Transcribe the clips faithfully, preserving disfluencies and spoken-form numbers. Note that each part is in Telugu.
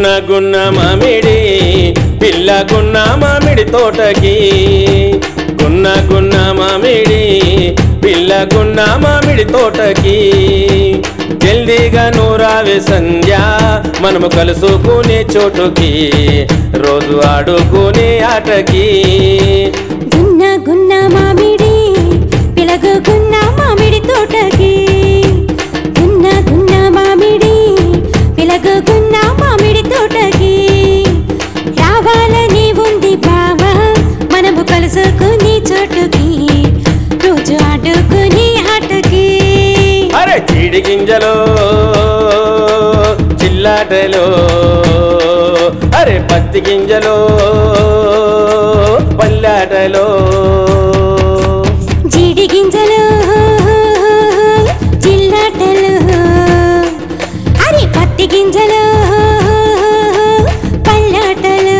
గున్న మామిడి పిల్ల గున్న మామిడి తోటకి గున్న గున్న మామిడి పిల్ల గున్న మామిడి తోటకి జల్దీగా నూరావే సంధ్య మనము కలుసుకునే చోటుకి రోజు ఆడుకునే ఆటకి గున్న గున్న మామిడి పిలగు గున్న మామిడి తోటకి గున్న గున్న మామిడి పిలగు గున్న మామిడి తోటకి రావాలని ఉంది బావా మనము కలుసుకునే చోటుకి రోజు ఆడుకునే ఆటకి అరే చీడి గింజలో చిల్లాటలో అరే పత్తి గింజలో పల్లాటలో జీడి గింజలు జిల్లాటలు అరే పత్తి గింజలు పల్లాటలు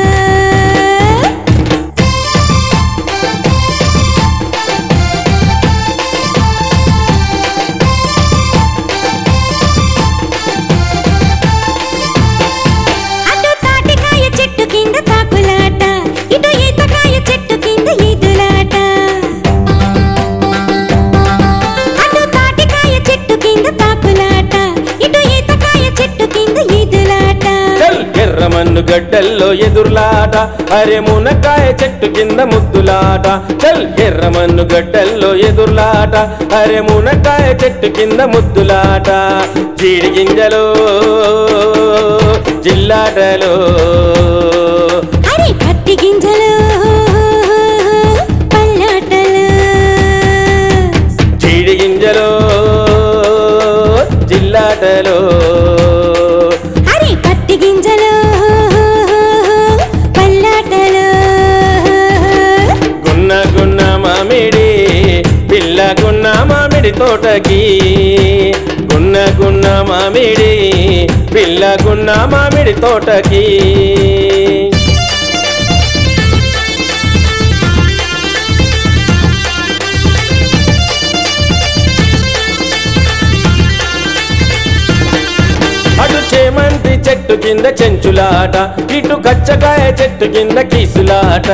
అటు తాటికాయ చెట్టు కింద తాకులాట ఇటు ఈతకాయ చెట్టు కింద ఈదులాట అటు తాటికాయ చెట్టు కింద తాకులాట ఇటు ఈతకాయ చెట్టు కింద ఈదులాట చల్ ఎర్రమన్ను గడ్డల్లో ఎదురులాట అరే మునక్కాయ చెట్టు కింద ముద్దులాట చల్ ఎర్రమన్ను గడ్డల్లో ఎదురులాట అరే మునక్కాయ చెట్టు కింద ముద్దులాట జీడి గింజలో జిల్లాటలో అరే పత్తి గింజలు పల్లాటలు జీడి గింజలో జిల్లాటలో అరే పత్తి గింజలు పల్లాటలు గున్న గున్న మామిడి పిల్ల గున్న మామిడి తోటకి గున్న గున్న మామిడి పిల్ల గున్న మామిడి తోటకి అటు చేమంతి చెట్టు కింద చెంచులాట ఇటు కచ్చకాయ చెట్టు కింద కీసులాట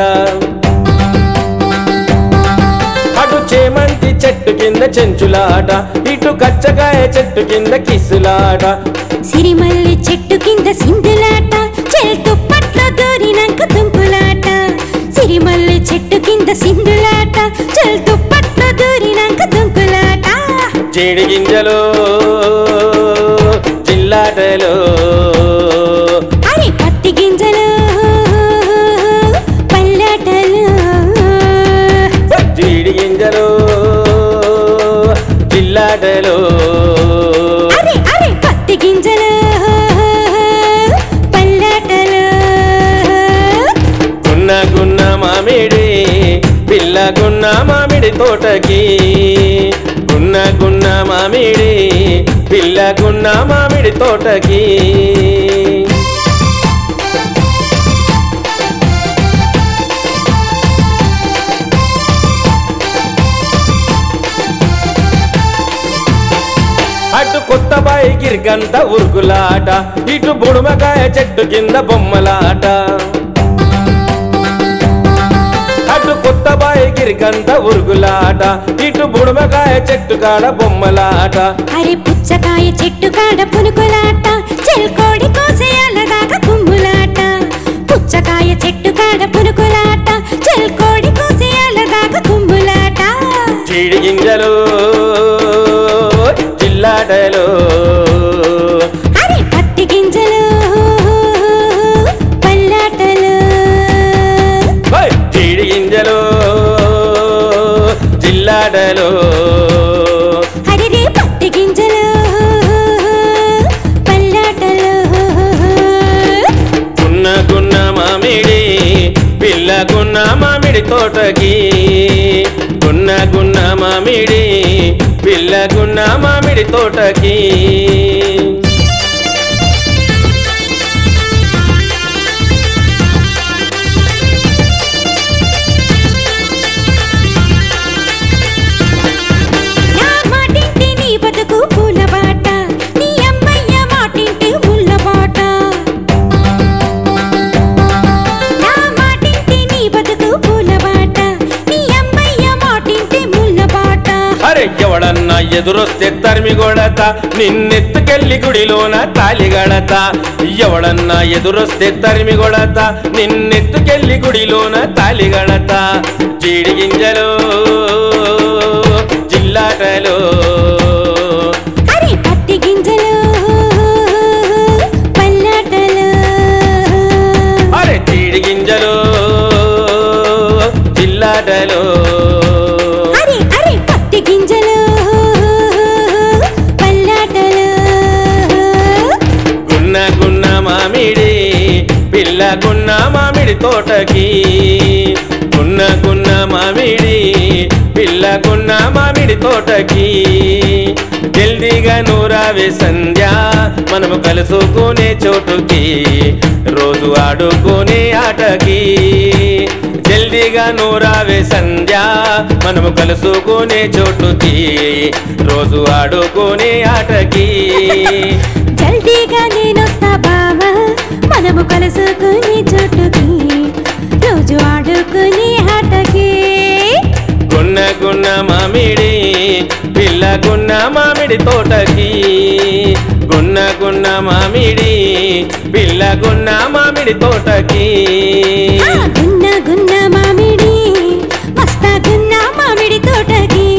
అటు చేమంతి చెట్టు కింద చెంచులాట ఇటు కచ్చకాయ చెట్టు కింద కిసులాట సిరిమల్లి చెట్టు కింద సింధులాట చెల్తు పట్ల దూరినాక తుంపులాట సిరిమల్లి చెట్టు కింద సింధులాట చెల్తు పట్ల దూరినాక తుంపులాట జీడి గింజలో జిల్లాటలో అరే పత్తి గింజలు పల్లాటలు జీడి గింజలో జిల్లాటలో అరే అరే పత్తి గింజలు పల్లాటలు గున్న గున్న మామిడి పిల్ల గున్న మామిడి తోటకి గున్న గున్న మామిడి పిల్ల గున్న మామిడి తోటకి అటు కొత్త బాయి గిరికంత ఉరుకులాట ఇటు బుడుమకాయ చెట్టు కింద బొమ్మలాట అటు కొత్త బాయి గిరికంత ఉరుకులాట ఇటు బుడుమకాయ చెట్టు కాడ బొమ్మలాట అరే పుచ్చకాయ చెట్టు కాడ పునుకులాట చెల్కోడి కోసేయాల దాకా కుమ్ములాట పుచ్చకాయ చెట్టు కాడ పునుకులాట చెల్కోడి కోసేయాల దాకా కుమ్ములాట జీడి గింజలు జిల్లాటలో అరే పత్తి గింజలు పల్లాటలు ఓయ్! జీడి గింజలు జిల్లాటలో అరే రే పత్తి గింజలు పల్లాటలు గున్న గున్న మామిడి పిల్ల గున్న మామిడి తోటకి గున్న గున్న మామిడి పిల్ల గున్న మామిడి తోటకి నా మాటింటి నీ బతుకు పూల బాట నీ అమ్మయ్య మాటింటి ముళ్ళ బాట ఎవడన్నా ఎదురొస్తే తరిమి కొడత నిన్నెత్తుకెళ్ళి గుడిలోన తాలిగడత ఎవడన్నా ఎదురొస్తే తరిమి కొడత నిన్నెత్తుకెళ్ళి గుడిలోన తాలిగడత జీడి గింజలు జిల్లాటలో అరే పత్తి గింజలు పల్లాటలు అరే జీడి గింజలు జిల్లాటలో అరే అరే పత్తి గింజలు పల్లాటలు గున్న గున్న మామిడి పిల్ల గున్న మామిడి తోటకి గున్న గున్న మామిడి పిల్ల గున్న మామిడి తోటకి జల్దీగా నూరావే సంధ్య మనము కలుసుకునే చోటుకి రోజు ఆడుకునే ఆటకి జల్దీగా నూరావే సంధ్య మనము కలుసుకునే చోటుకి రోజు ఆడుకునే ఆటకి జల్దీగా నేనొస్తా బావా మనము కలుసుకునే చోటుకి రోజు ఆడుకునే ఆటకి గున్న గున్న మామిడి పిల్ల గున్న మామిడి తోటకి గున్న గున్న మామిడి పిల్ల గున్న మామిడి తోటకి ఆ గున్న గున్న మామిడి మస్తా గున్న మామిడి తోటకి